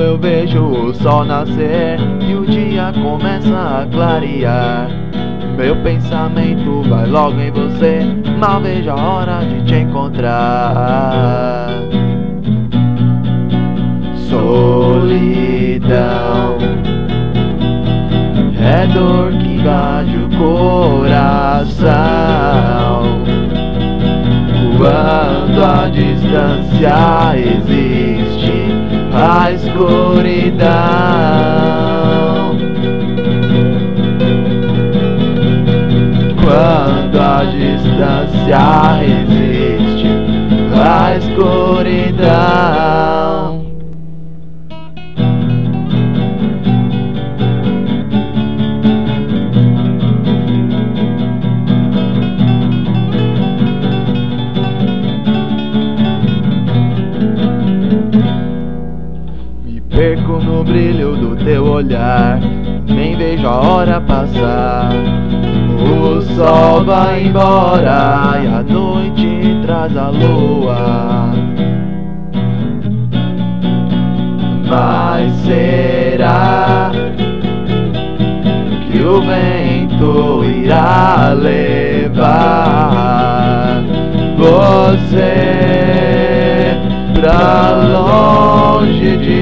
eu vejo o sol nascer e o dia começa a clarear, meu pensamento vai logo em você, mal vejo a hora de te encontrar. Solidão é dor que invade o coração, quando a distância existe a escuridão. Quando a distância existe a escuridão. Perco no brilho do teu olhar, nem vejo a hora passar. O sol vai embora e a noite traz a lua. Mas será que o vento irá levar você pra longe de